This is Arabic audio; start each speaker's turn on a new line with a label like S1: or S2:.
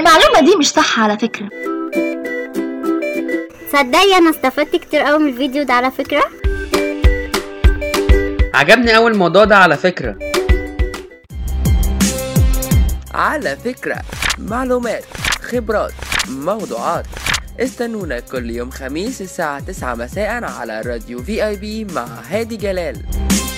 S1: المعلومة دي مش صح على فكرة.
S2: صدقني انا استفدت كتير قوي من الفيديو ده على فكرة.
S3: عجبني اول الموضوع ده على فكرة.
S4: معلومات، خبرات، موضوعات. استنونا كل يوم خميس الساعة 9 مساء على راديو VIP مع هادي جلال.